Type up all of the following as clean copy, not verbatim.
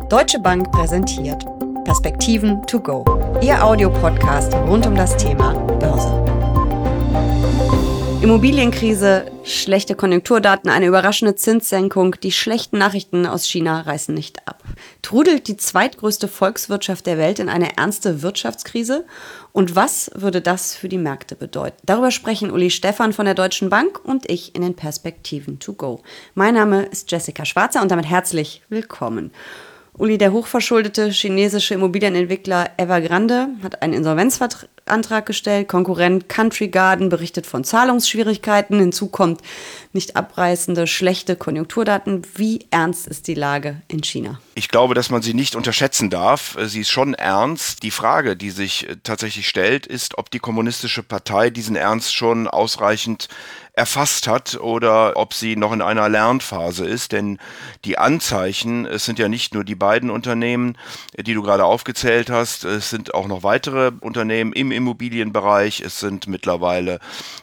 Deutsche Bank präsentiert Perspektiven to go, Ihr Audiopodcast rund um das Thema Börse. Immobilienkrise, schlechte Konjunkturdaten, eine überraschende Zinssenkung, die schlechten Nachrichten aus China reißen nicht ab. Trudelt die zweitgrößte Volkswirtschaft der Welt in eine ernste Wirtschaftskrise? Und was würde das für die Märkte bedeuten? Darüber sprechen Uli Stephan von der Deutschen Bank und ich in den Perspektiven to go. Mein Name ist Jessica Schwarzer und damit herzlich willkommen. Uli, der hochverschuldete chinesische Immobilienentwickler Evergrande hat einen Insolvenzantrag gestellt. Konkurrent Country Garden berichtet von Zahlungsschwierigkeiten. Hinzu kommt nicht abreißende, schlechte Konjunkturdaten. Wie ernst ist die Lage in China? Ich glaube, dass man sie nicht unterschätzen darf. Sie ist schon ernst. Die Frage, die sich tatsächlich stellt, ist, ob die Kommunistische Partei diesen Ernst schon ausreichend erfasst hat oder ob sie noch in einer Lernphase ist, denn die Anzeichen, es sind ja nicht nur die beiden Unternehmen, die du gerade aufgezählt hast, es sind auch noch weitere Unternehmen im Immobilienbereich, es sind mittlerweile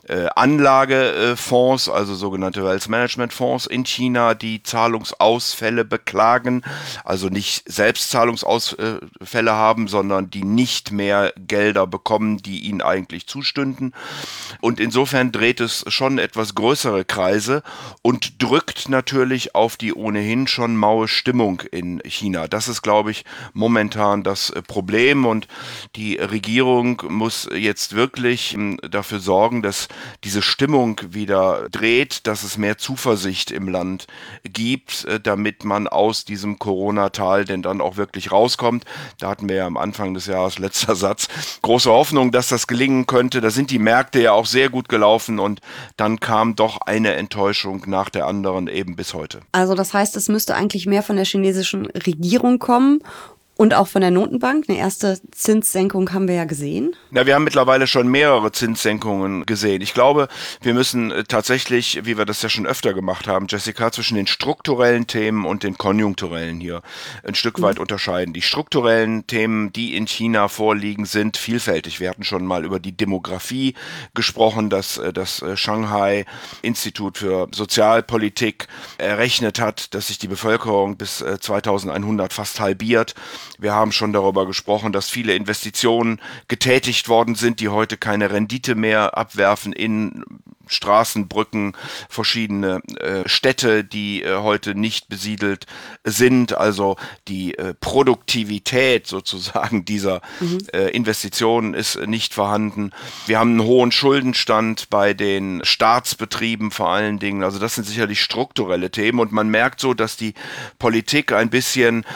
Anlagefonds, also sogenannte Wealth Management Fonds in China, die Zahlungsausfälle beklagen, also nicht selbst Zahlungsausfälle haben, sondern die nicht mehr Gelder bekommen, die ihnen eigentlich zustünden. Und insofern dreht es schon etwas größere Kreise und drückt natürlich auf die ohnehin schon maue Stimmung in China. Das ist, glaube ich, momentan das Problem und die Regierung muss jetzt wirklich dafür sorgen, dass diese Stimmung wieder dreht, dass es mehr Zuversicht im Land gibt, damit man aus diesem Corona-Tal denn dann auch wirklich rauskommt. Da hatten wir ja am Anfang des Jahres, letzter Satz, große Hoffnung, dass das gelingen könnte. Da sind die Märkte ja auch sehr gut gelaufen und dann kam doch eine Enttäuschung nach der anderen eben bis heute. Also das heißt, es müsste eigentlich mehr von der chinesischen Regierung kommen und auch von der Notenbank. Eine erste Zinssenkung haben wir ja gesehen. Ja, wir haben mittlerweile schon mehrere Zinssenkungen gesehen. Ich glaube, wir müssen tatsächlich, wie wir das ja schon öfter gemacht haben, Jessica, zwischen den strukturellen Themen und den konjunkturellen hier ein Stück weit unterscheiden. Die strukturellen Themen, die in China vorliegen, sind vielfältig. Wir hatten schon mal über die Demografie gesprochen, dass das Shanghai Institut für Sozialpolitik errechnet hat, dass sich die Bevölkerung bis 2100 fast halbiert. Wir haben schon darüber gesprochen, dass viele Investitionen getätigt worden sind, die heute keine Rendite mehr abwerfen in Straßen, Brücken, verschiedene Städte, die heute nicht besiedelt sind. Also die Produktivität sozusagen dieser Investitionen ist nicht vorhanden. Wir haben einen hohen Schuldenstand bei den Staatsbetrieben vor allen Dingen. Also das sind sicherlich strukturelle Themen und man merkt so, dass die Politik ein bisschen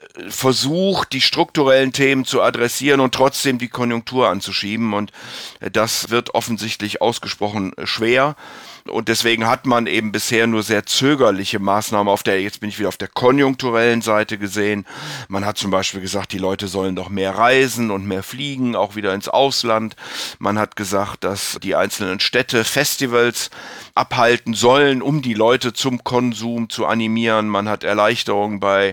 versucht, die strukturellen Themen zu adressieren und trotzdem die Konjunktur anzuschieben. Und das wird offensichtlich ausgesprochen schwer. Und deswegen hat man eben bisher nur sehr zögerliche Maßnahmen jetzt bin ich wieder auf der konjunkturellen Seite gesehen. Man hat zum Beispiel gesagt, die Leute sollen doch mehr reisen und mehr fliegen, auch wieder ins Ausland. Man hat gesagt, dass die einzelnen Städte Festivals abhalten sollen, um die Leute zum Konsum zu animieren. Man hat Erleichterungen bei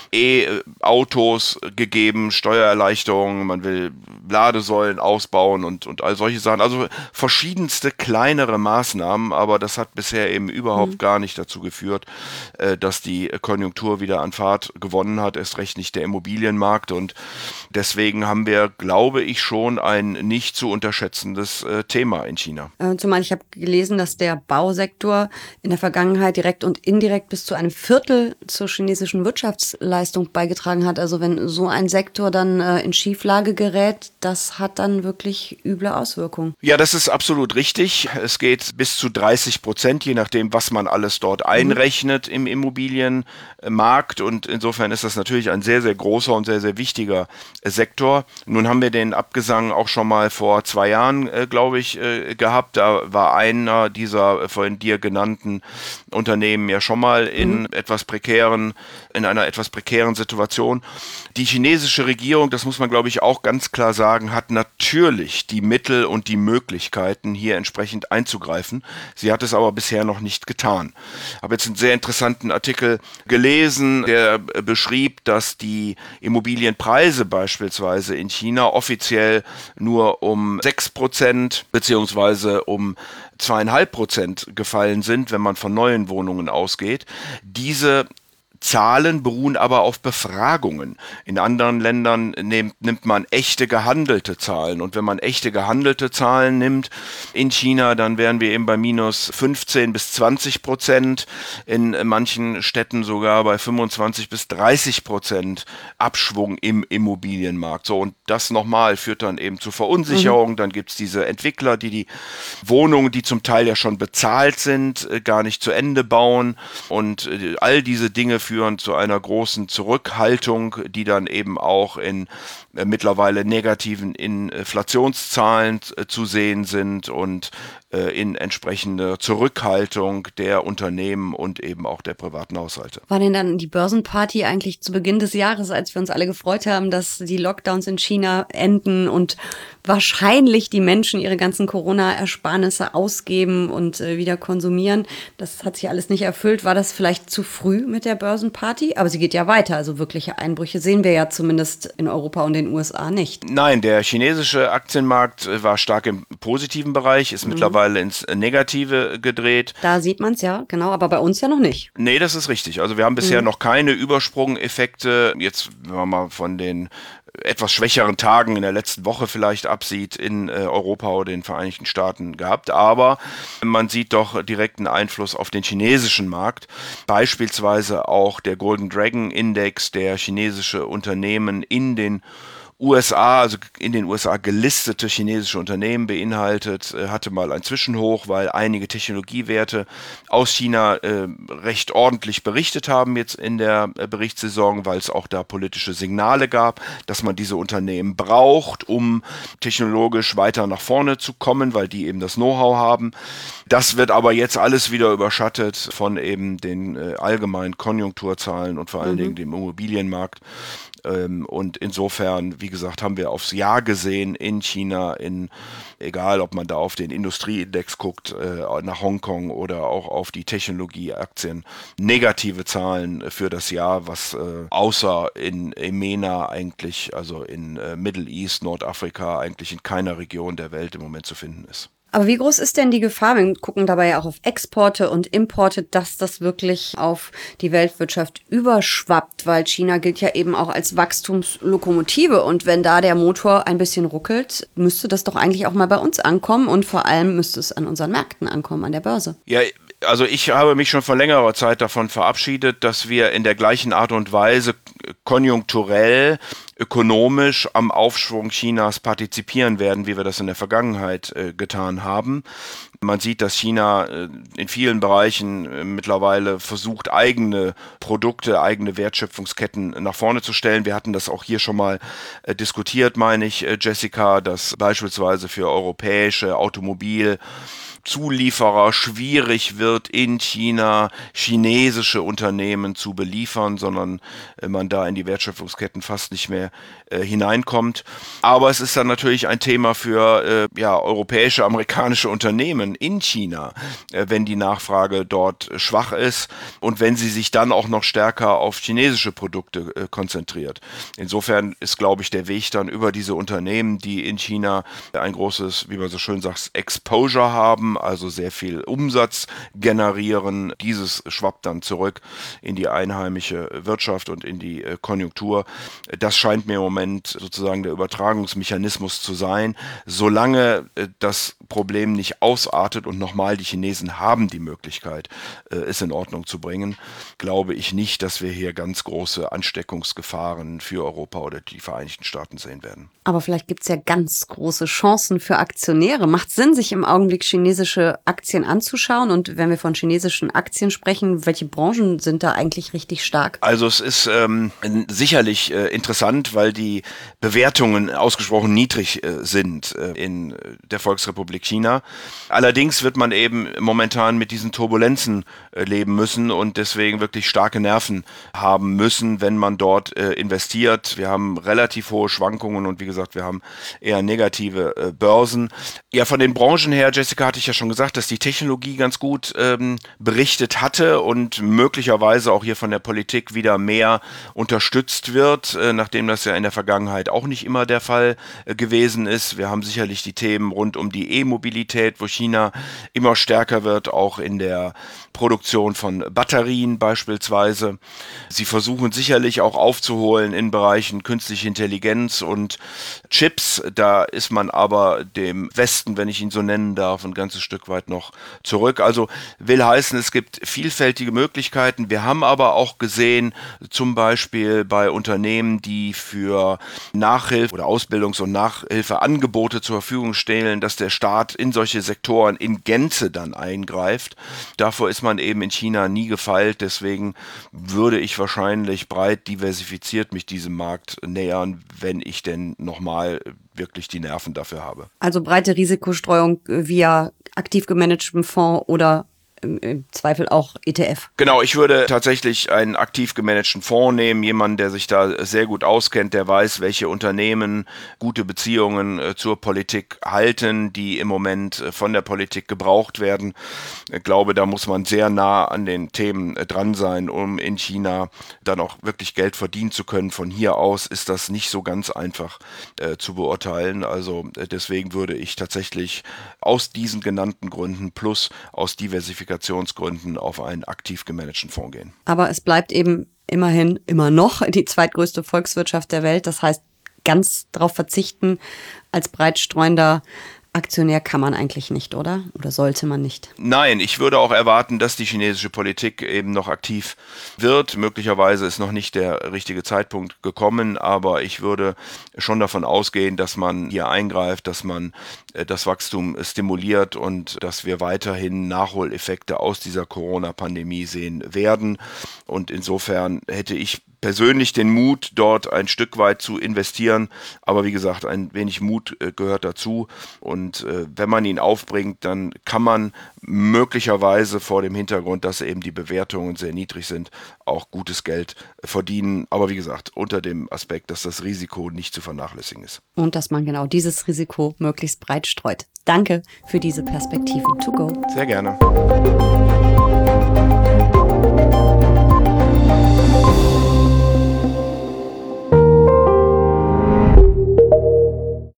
E-Autos gegeben, Steuererleichterungen, man will Ladesäulen ausbauen und all solche Sachen. Also verschiedenste kleinere Maßnahmen, aber das hat bisher eben überhaupt gar nicht dazu geführt, dass die Konjunktur wieder an Fahrt gewonnen hat, erst recht nicht der Immobilienmarkt. Und deswegen haben wir, glaube ich, schon ein nicht zu unterschätzendes Thema in China. Zumal ich habe gelesen, dass der Bausektor in der Vergangenheit direkt und indirekt bis zu einem Viertel zur chinesischen Wirtschaftsleistung beigetragen hat. Also wenn so ein Sektor dann in Schieflage gerät, das hat dann wirklich üble Auswirkungen. Ja, das ist absolut richtig. Es geht bis zu 30%, je nachdem, was man alles dort einrechnet im Immobilienmarkt. Und insofern ist das natürlich ein sehr, sehr großer und sehr, sehr wichtiger Sektor. Nun haben wir den Abgesang auch schon mal vor 2 Jahren, glaube ich, gehabt. Da war einer dieser von dir genannten Unternehmen ja schon mal in einer etwas prekären Situation. Die chinesische Regierung, das muss man, glaube ich, auch ganz klar sagen, hat natürlich die Mittel und die Möglichkeiten, hier entsprechend einzugreifen. Sie hat es aber bisher noch nicht getan. Ich habe jetzt einen sehr interessanten Artikel gelesen, der beschrieb, dass die Immobilienpreise beispielsweise in China offiziell nur um 6% beziehungsweise um 2,5% gefallen sind, wenn man von neuen Wohnungen ausgeht. Diese Zahlen beruhen aber auf Befragungen. In anderen Ländern nimmt man echte gehandelte Zahlen. Und wenn man echte gehandelte Zahlen nimmt in China, dann wären wir eben bei minus 15-20%, in manchen Städten sogar bei 25-30% Abschwung im Immobilienmarkt. So, und das nochmal führt dann eben zu Verunsicherung. Dann gibt es diese Entwickler, die Wohnungen, die zum Teil ja schon bezahlt sind, gar nicht zu Ende bauen. Und all diese Dinge führen zu einer großen Zurückhaltung, die dann eben auch in mittlerweile negativen Inflationszahlen zu sehen sind und in entsprechende Zurückhaltung der Unternehmen und eben auch der privaten Haushalte. War denn dann die Börsenparty eigentlich zu Beginn des Jahres, als wir uns alle gefreut haben, dass die Lockdowns in China enden und wahrscheinlich die Menschen ihre ganzen Corona-Ersparnisse ausgeben und wieder konsumieren? Das hat sich alles nicht erfüllt. War das vielleicht zu früh mit der Börsenparty? Aber sie geht ja weiter. Also wirkliche Einbrüche sehen wir ja zumindest in Europa und den USA nicht. Nein, der chinesische Aktienmarkt war stark im positiven Bereich, ist mittlerweile ins Negative gedreht. Da sieht man es ja, genau, aber bei uns ja noch nicht. Nee, das ist richtig. Also wir haben bisher noch keine Übersprung-Effekte. Jetzt, wenn man mal von den etwas schwächeren Tagen in der letzten Woche vielleicht absieht, in Europa oder den Vereinigten Staaten gehabt. Aber man sieht doch direkten Einfluss auf den chinesischen Markt. Beispielsweise auch der Golden Dragon Index, der chinesische Unternehmen in den USA, also in den USA gelistete chinesische Unternehmen beinhaltet, hatte mal ein Zwischenhoch, weil einige Technologiewerte aus China recht ordentlich berichtet haben jetzt in der Berichtssaison, weil es auch da politische Signale gab, dass man diese Unternehmen braucht, um technologisch weiter nach vorne zu kommen, weil die eben das Know-how haben. Das wird aber jetzt alles wieder überschattet von eben den allgemeinen Konjunkturzahlen und vor allen Dingen dem Immobilienmarkt. Und insofern, wie gesagt, haben wir aufs Jahr gesehen in China, egal ob man da auf den Industrieindex guckt, nach Hongkong oder auch auf die Technologieaktien, negative Zahlen für das Jahr, was außer in MENA eigentlich, also in Middle East, Nordafrika, eigentlich in keiner Region der Welt im Moment zu finden ist. Aber wie groß ist denn die Gefahr, wir gucken dabei ja auch auf Exporte und Importe, dass das wirklich auf die Weltwirtschaft überschwappt, weil China gilt ja eben auch als Wachstumslokomotive und wenn da der Motor ein bisschen ruckelt, müsste das doch eigentlich auch mal bei uns ankommen und vor allem müsste es an unseren Märkten ankommen, an der Börse. Ja, also ich habe mich schon vor längerer Zeit davon verabschiedet, dass wir in der gleichen Art und Weise konjunkturell, ökonomisch am Aufschwung Chinas partizipieren werden, wie wir das in der Vergangenheit getan haben. Man sieht, dass China in vielen Bereichen mittlerweile versucht, eigene Produkte, eigene Wertschöpfungsketten nach vorne zu stellen. Wir hatten das auch hier schon mal diskutiert, meine ich, Jessica, dass beispielsweise für europäische Automobilzulieferer schwierig wird, in China chinesische Unternehmen zu beliefern, sondern man da in die Wertschöpfungsketten fast nicht mehr hineinkommt. Aber es ist dann natürlich ein Thema für europäische, amerikanische Unternehmen in China, wenn die Nachfrage dort schwach ist und wenn sie sich dann auch noch stärker auf chinesische Produkte konzentriert. Insofern ist, glaube ich, der Weg dann über diese Unternehmen, die in China ein großes, wie man so schön sagt, Exposure haben, also sehr viel Umsatz generieren. Dieses schwappt dann zurück in die einheimische Wirtschaft und in die Konjunktur. Das scheint mir im Moment sozusagen der Übertragungsmechanismus zu sein. Solange das Problem nicht ausartet und nochmal die Chinesen haben die Möglichkeit, es in Ordnung zu bringen, glaube ich nicht, dass wir hier ganz große Ansteckungsgefahren für Europa oder die Vereinigten Staaten sehen werden. Aber vielleicht gibt es ja ganz große Chancen für Aktionäre. Macht Sinn, sich im Augenblick chinesische Aktien anzuschauen? Und wenn wir von chinesischen Aktien sprechen, welche Branchen sind da eigentlich richtig stark? Also es ist sicherlich interessant, weil die Bewertungen ausgesprochen niedrig sind in der Volksrepublik China. Allerdings wird man eben momentan mit diesen Turbulenzen leben müssen und deswegen wirklich starke Nerven haben müssen, wenn man dort investiert. Wir haben relativ hohe Schwankungen und wie gesagt, wir haben eher negative Börsen. Ja, von den Branchen her, Jessica, hatte ich ja schon gesagt, dass die Technologie ganz gut berichtet hatte und möglicherweise auch hier von der Politik wieder mehr unterstützt wird, nachdem das ja in der Vergangenheit auch nicht immer der Fall gewesen ist. Wir haben sicherlich die Themen rund um die E-Mobilität, wo China immer stärker wird, auch in der Produktion von Batterien beispielsweise. Sie versuchen sicherlich auch aufzuholen in Bereichen künstliche Intelligenz und Chips. Da ist man aber dem Westen, wenn ich ihn so nennen darf, ein ganzes Stück weit noch zurück. Also will heißen, es gibt vielfältige Möglichkeiten. Wir haben aber auch gesehen, zum Beispiel bei Unternehmen, die für Nachhilfe oder Ausbildungs- und Nachhilfeangebote zur Verfügung stellen, dass der Staat in solche Sektoren in Gänze dann eingreift. Davor ist man eben in China nie gefeilt. Deswegen würde ich wahrscheinlich breit diversifiziert mich diesem Markt nähern, wenn ich denn nochmal wirklich die Nerven dafür habe. Also breite Risikostreuung via aktiv gemanagtem Fonds oder im Zweifel auch ETF. Genau, ich würde tatsächlich einen aktiv gemanagten Fonds nehmen, jemanden, der sich da sehr gut auskennt, der weiß, welche Unternehmen gute Beziehungen zur Politik halten, die im Moment von der Politik gebraucht werden. Ich glaube, da muss man sehr nah an den Themen dran sein, um in China dann auch wirklich Geld verdienen zu können. Von hier aus ist das nicht so ganz einfach zu beurteilen. Also deswegen würde ich tatsächlich aus diesen genannten Gründen plus aus Diversifikationsgründen auf einen aktiv gemanagten Fonds gehen. Aber es bleibt eben immerhin immer noch die zweitgrößte Volkswirtschaft der Welt. Das heißt, ganz darauf verzichten als breit streuender Aktionär kann man eigentlich nicht, oder? Oder sollte man nicht? Nein, ich würde auch erwarten, dass die chinesische Politik eben noch aktiv wird. Möglicherweise ist noch nicht der richtige Zeitpunkt gekommen, aber ich würde schon davon ausgehen, dass man hier eingreift, dass man das Wachstum stimuliert und dass wir weiterhin Nachholeffekte aus dieser Corona-Pandemie sehen werden. Und insofern hätte ich persönlich den Mut, dort ein Stück weit zu investieren. Aber wie gesagt, ein wenig Mut gehört dazu. Und wenn man ihn aufbringt, dann kann man möglicherweise vor dem Hintergrund, dass eben die Bewertungen sehr niedrig sind, auch gutes Geld verdienen. Aber wie gesagt, unter dem Aspekt, dass das Risiko nicht zu vernachlässigen ist. Und dass man genau dieses Risiko möglichst breit streut. Danke für diese Perspektiven. To go. Sehr gerne.